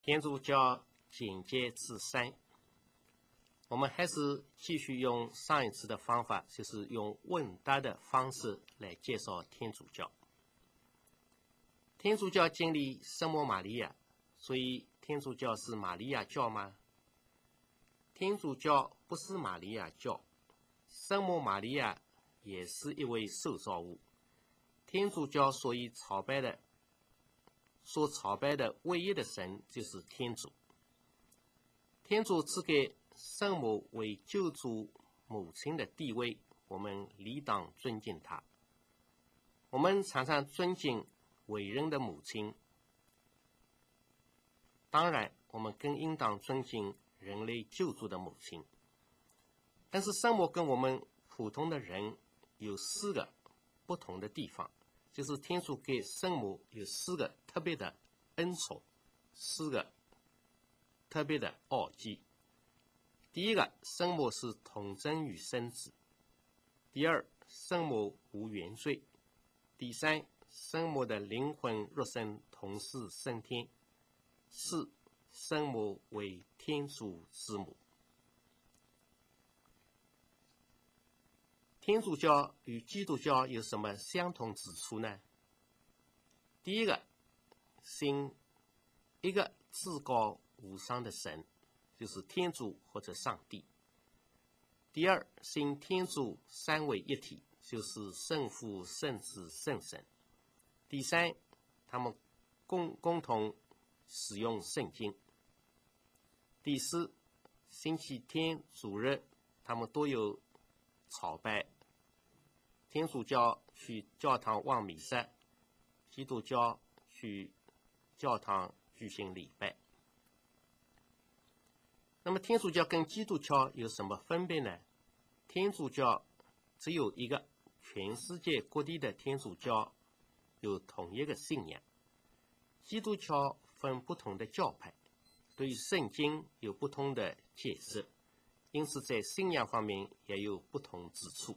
天主教简介之3，我们还是继续用上一次的方法，就是用问答的方式来介绍天主教。天主教经历圣母玛利亚，所以天主教是玛利亚教吗？天主教不是玛利亚教，圣母玛利亚也是一位受造物。天主教所朝拜的唯一的神就是天主。天主赐给圣母为救主母亲的地位，我们理当尊敬她。我们常常尊敬伟人的母亲，当然我们更应当尊敬人类救主的母亲。但是圣母跟我们普通的人有4个不同的地方，就是天主给圣母有4个特别的恩宠，4个特别的奥迹。第一个，圣母是童真与圣子；第二，圣母无原罪；第三，圣母的灵魂肉身同是升天；4，圣母为天主之母。天主教与基督教有什么相同之处呢？第一个，信一个至高无上的神，就是天主或者上帝。第二，信天主3位一体，就是圣父、圣子、圣神。第三，他们共同使用圣经。第4，星期天主日他们都有朝拜。天主教去教堂望弥撒，基督教去教堂举行礼拜。那么天主教跟基督教有什么分别呢？天主教只有一个，全世界各地的天主教有同一个信仰。基督教分不同的教派，对于圣经有不同的解释，因此在信仰方面也有不同之处。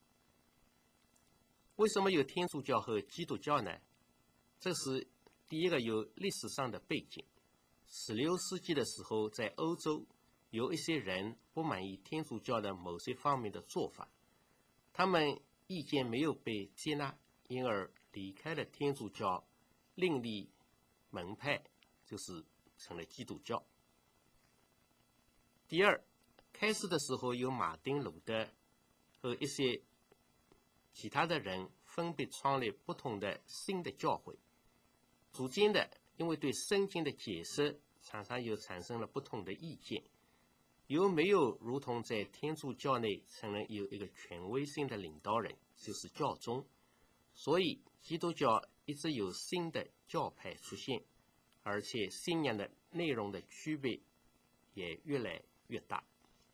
为什么有天主教和基督教呢？这是第一个有历史上的背景。16世纪的时候，在欧洲有一些人不满意天主教的某些方面的做法，他们意见没有被接纳，因而离开了天主教，另立门派，就是成了基督教。第二，开始的时候有马丁·路德和一些其他的人分别创立不同的新的教会，逐渐的因为对圣经的解释常常又产生了不同的意见，有没有如同在天主教内承认有一个权威性的领导人，就是教宗，所以基督教一直有新的教派出现，而且信仰的内容的区别也越来越大。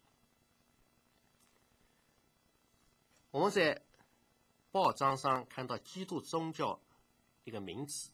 我们在报章上看到基督宗教一个名词，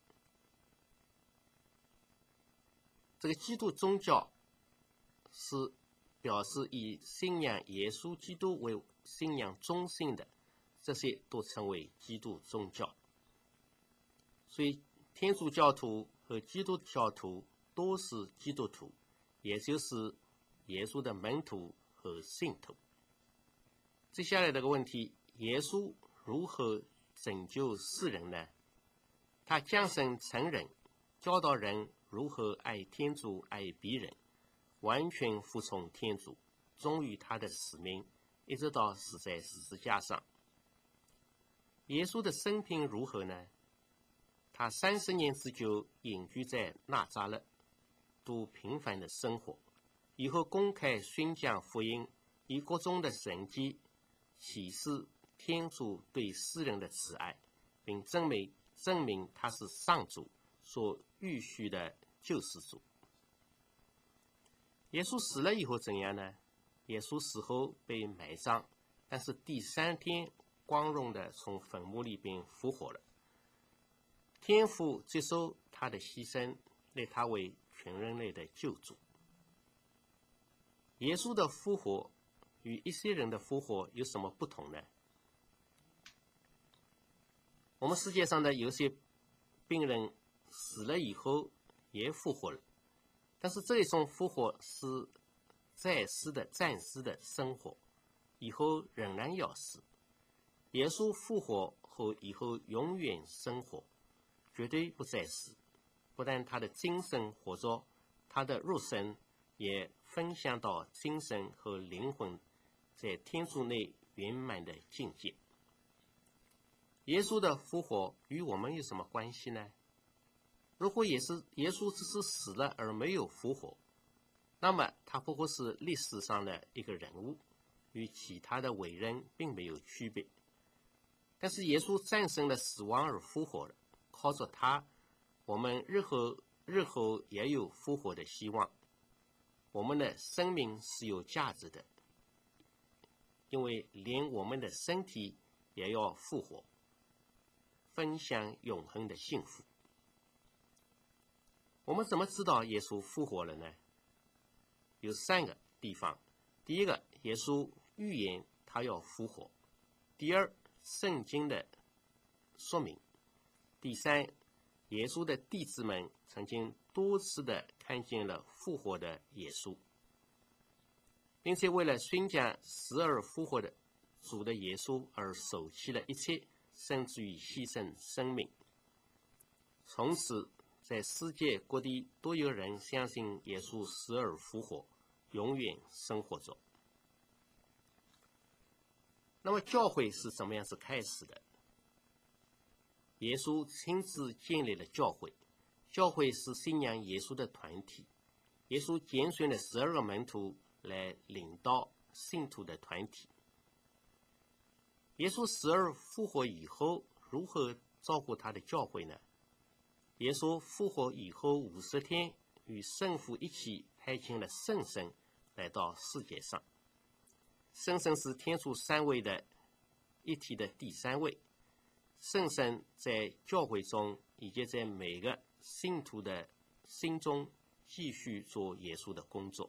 这个基督宗教是表示以信仰耶稣基督为信仰中心的，这些都称为基督宗教。所以天主教徒和基督教徒都是基督徒，也就是耶稣的门徒和信徒。接下来这个问题，耶稣如何拯救世人呢？他降生成人，教导人如何爱天主爱别人，完全服从天主，忠于他的使命，一直到死在十字架上。耶稣的生平如何呢？他30年之久隐居在纳匝勒，度平凡的生活，以后公开宣讲福音，以各种的神迹启示天主对世人的慈爱，并证明他是上主所预许的救世主。耶稣死了以后怎样呢？耶稣死后被埋葬，但是第3天光荣的从坟墓里边复活了。天父接受他的牺牲，立他为全人类的救主。耶稣的复活与一些人的复活有什么不同呢？我们世界上的有些病人死了以后也复活了， 但是这一种复活是暂时的生活，以后仍然要死。耶稣复活后以后永远生活，绝对不再死。不但他的精神活着，他的肉身也分享到精神和灵魂在天主内圆满的境界。耶稣的复活与我们有什么关系呢？如果耶稣只是死了而没有复活，那么他不过是历史上的一个人物，与其他的伟人并没有区别。但是耶稣战胜了死亡而复活了，靠着他，我们日后也有复活的希望。我们的生命是有价值的，因为连我们的身体也要复活，分享永恒的幸福。我们怎么知道耶稣复活了呢？有3个地方。第一个，耶稣预言他要复活；第二，圣经的说明；第三，耶稣的弟子们曾经多次的看见了复活的耶稣，并且为了宣讲死而复活的主的耶稣而舍弃了一切，甚至于牺牲生命。从此在世界各地都有人相信耶稣死而复活，永远生活着。那么教会是怎么样子开始的？耶稣亲自建立了教会，教会是信仰耶稣的团体。耶稣拣选了12个门徒来领导信徒的团体。耶稣死而复活以后，如何照顾他的教会呢？耶稣复活以后50天，与圣父一起派遣了圣神来到世界上。圣神是天主3位的一体的第3位。圣神在教会中以及在每个信徒的心中继续做耶稣的工作。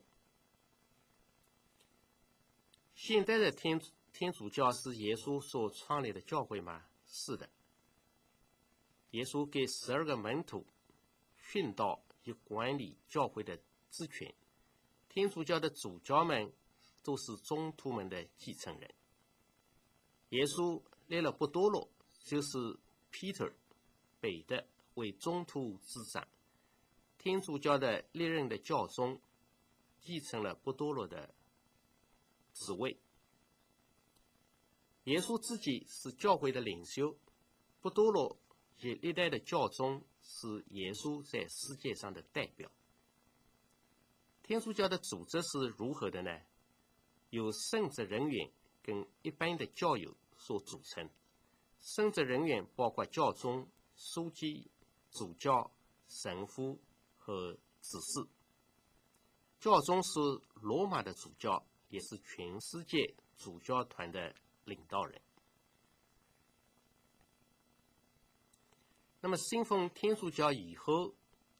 现在的天主教是耶稣所创立的教会吗？是的。耶稣给12个门徒训导及管理教会的职权。天主教的主教们都是宗徒们的继承人。耶稣立了不多禄，就是 Peter 彼得为宗徒之长。天主教的历任的教宗继承了不多禄的职位。耶稣自己是教会的领袖，不多禄及历代的教宗是耶稣在世界上的代表。天主教的组织是如何的呢？由圣职人员跟一般的教友所组成。圣职人员包括教宗、书记、主教、神父和执事。教宗是罗马的主教，也是全世界主教团的领导人。那么信奉天主教以后，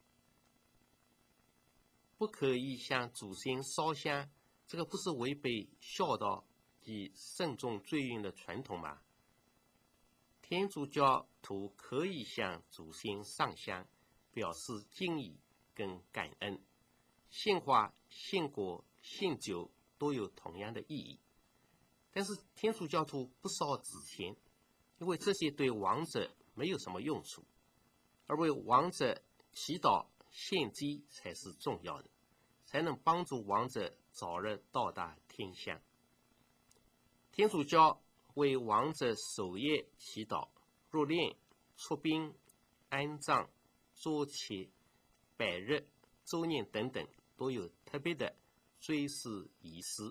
不可以向祖先烧香，这个不是违背孝道及慎重追运的传统吗？天主教徒可以向祖先上香，表示敬意跟感恩。献花、献果、献酒都有同样的意义。但是天主教徒不烧纸钱，因为这些对亡者没有什么用处，而为亡者祈祷献祭才是重要的，才能帮助亡者早日到达天乡。天主教为亡者守夜祈祷、入殓、出殡、安葬、桌切、百日、周年等等，都有特别的追思仪式。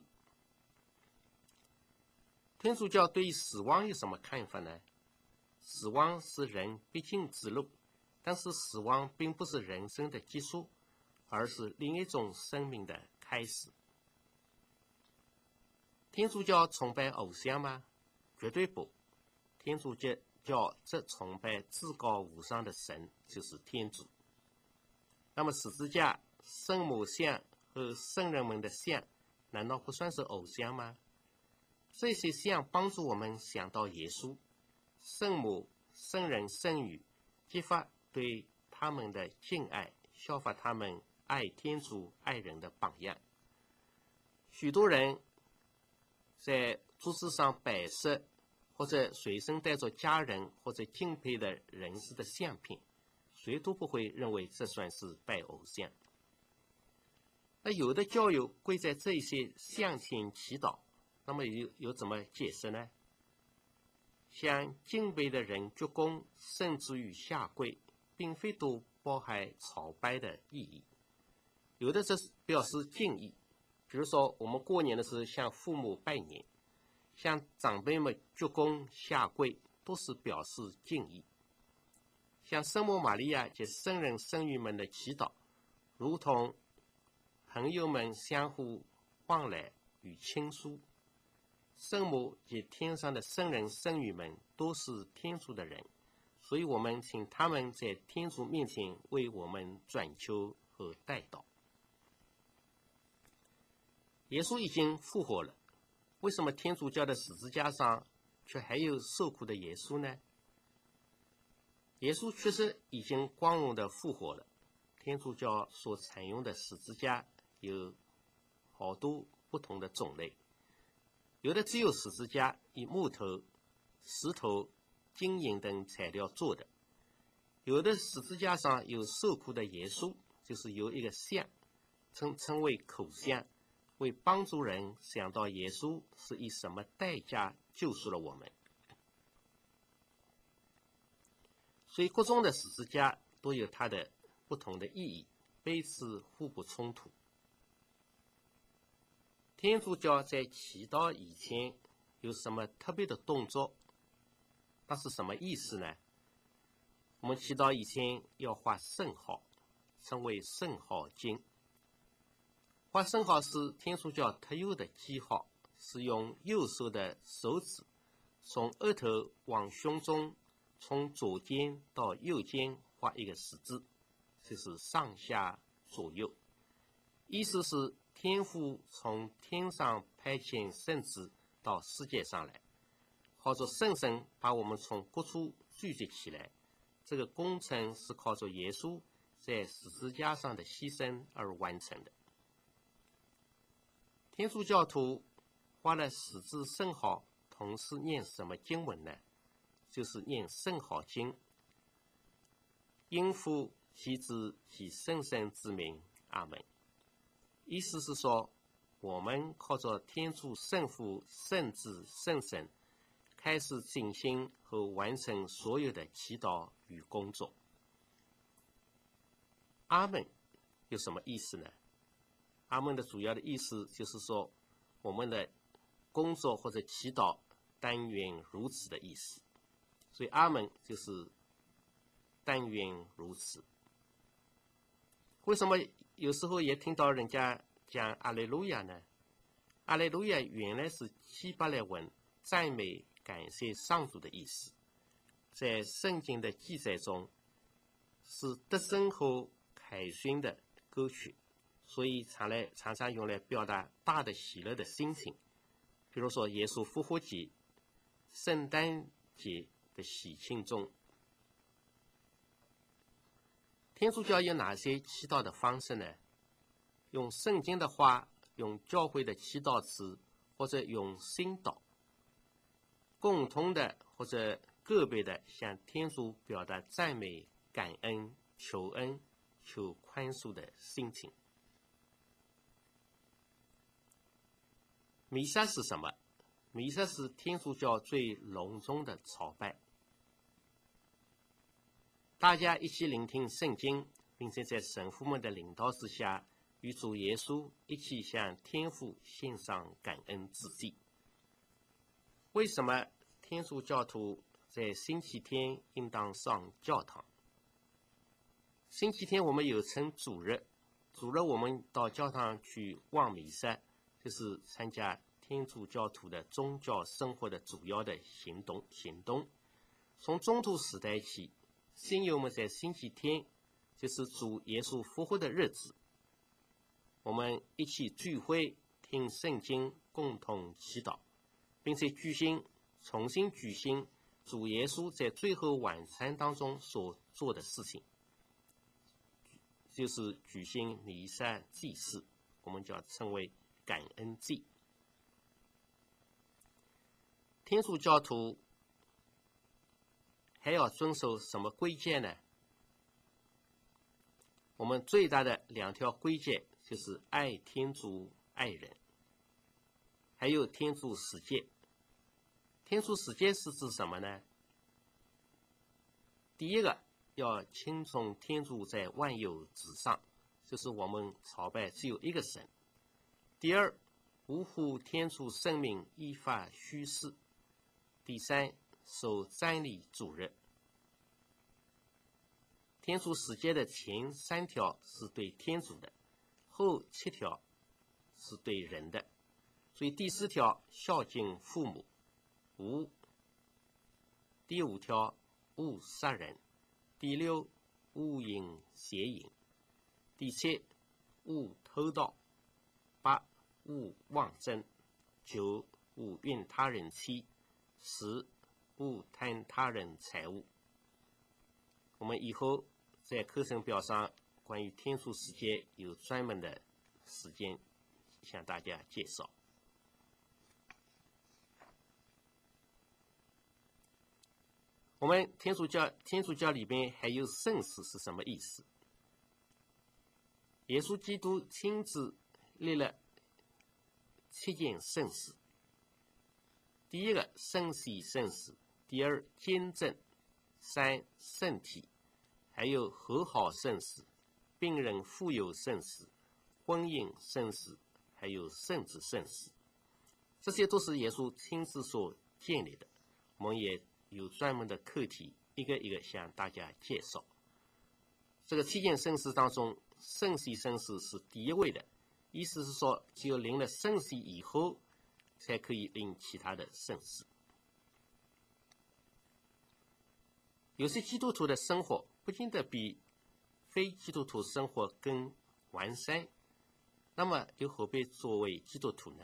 天主教对于死亡有什么看法呢？死亡是人必经之路，但是死亡并不是人生的结束，而是另一种生命的开始。天主教崇拜偶像吗？绝对不。天主教只崇拜至高无上的神，就是天主。那么十字架、圣母像和圣人们的像，难道不算是偶像吗？这些像帮助我们想到耶稣、圣母、圣人、圣女，激发对他们的敬爱，效法他们爱天主、爱人的榜样。许多人在桌子上摆设或者随身带着家人或者敬佩的人士的相片，谁都不会认为这算是拜偶像。那有的教友跪在这些像前祈祷，那么有怎么解释呢？向敬拜的人鞠躬，甚至于下跪，并非都包含朝拜的意义。有的这是表示敬意，比如说我们过年的时候向父母拜年，向长辈们鞠躬下跪，都是表示敬意。像圣母玛利亚及圣人圣女们的祈祷，如同朋友们相互往来与倾诉。圣母及天上的圣人圣女们都是天主的人，所以我们请他们在天主面前为我们转求和代祷。耶稣已经复活了，为什么天主教的十字架上却还有受苦的耶稣呢？耶稣确实已经光荣的复活了。天主教所采用的十字架有好多不同的种类，有的只有十字架，以木头、石头、金银等材料做的；有的十字架上有受苦的耶稣，就是由一个像，称为口像，为帮助人想到耶稣是以什么代价救赎了我们。所以各种的十字架都有它的不同的意义，彼此互不冲突。天主教在祈祷以前有什么特别的动作？那是什么意思呢？我们祈祷以前要画圣号，称为圣号经。画圣号是天主教特有的记号，是用右手的手指从额头往胸中，从左肩到右肩画一个十字，就是上下左右。意思是天父从天上派遣圣子到世界上来，靠着圣神把我们从各处聚集起来。这个工程是靠着耶稣在十字架上的牺牲而完成的。天主教徒画了十字圣号，同时念什么经文呢？就是念圣号经，因父及子及圣神之名，阿门。意思是说，我们靠着天主圣父、圣子、圣神，开始进行和完成所有的祈祷与工作。阿门有什么意思呢？阿门的主要的意思就是说，我们的工作或者祈祷但愿如此的意思。所以阿门就是但愿如此。为什么有时候也听到人家讲阿肋路亚呢？阿肋路亚原来是希伯来文赞美感谢上主的意思，在圣经的记载中是得胜和凯旋的歌曲，所以常常用来表达大的喜乐的心情。比如说耶稣复活节、圣诞节的喜庆中。天主教有哪些祈祷的方式呢？用圣经的话，用教会的祈祷词，或者用心祷，共同的或者个别的向天主表达赞美、感恩、求恩、求宽恕的心情。弥撒是什么？弥撒是天主教最隆重的朝拜。大家一起聆听圣经，并且在神父们的领导之下，与主耶稣一起向天父献上感恩之祭。为什么天主教徒在星期天应当上教堂？星期天我们有称主日，主日我们到教堂去望弥撒，就是参加天主教徒的宗教生活的主要的行动。从中土时代起，信友们在星期天，就是主耶稣复活的日子，我们一起聚会听圣经，共同祈祷，并且重新举行主耶稣在最后晚餐当中所做的事情， 就是举行弥撒祭祀，我们叫称为感恩祭。天主教徒还要遵守什么规戒呢？我们最大的2条规戒就是爱天主爱人，还有天主十诫。天主十诫是指什么呢？第一个，要听从天主在万有之上，就是我们朝拜只有一个神。第二，无负天主圣名，依法虚事。第三，守瞻礼主日。天主十诫的前3条是对天主的，后7条是对人的。所以第4条孝敬父母，无；第5条勿杀人；第6勿饮邪淫；第7勿偷盗；8勿妄争；9勿孕他人妻；10勿贪他人财物。我们以后在课程表上关于天主十诫有专门的时间向大家介绍。我们天主教里面还有圣事是什么意思？耶稣基督亲自立了7件圣事。第一个圣洗圣事，第二坚正，3圣体，还有和好圣事、病人复有圣事、婚姻圣事，还有圣子圣事。这些都是耶稣亲自所建立的，我们也有专门的课题一个一个向大家介绍。这个7件圣事当中，圣洗圣事是第一位的，意思是说只有领了圣洗以后才可以领其他的圣事。有些基督徒的生活不见得比非基督徒生活更完善，那么又何必作为基督徒呢？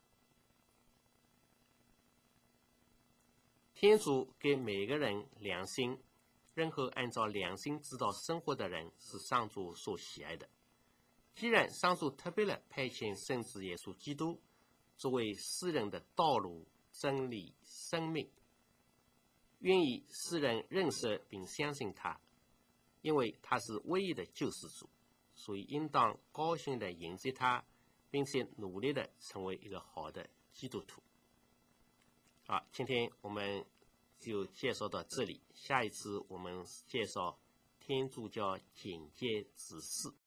天主给每个人良心，任何按照良心指导生活的人是上主所喜爱的。既然上主特别地派遣圣子耶稣基督作为世人的道路、真理、生命，愿意世人认识并相信他，因为他是唯一的救世主，所以应当高兴地迎接他，并且努力地成为一个好的基督徒。好，今天我们就介绍到这里，下一次我们介绍天主教简介指示。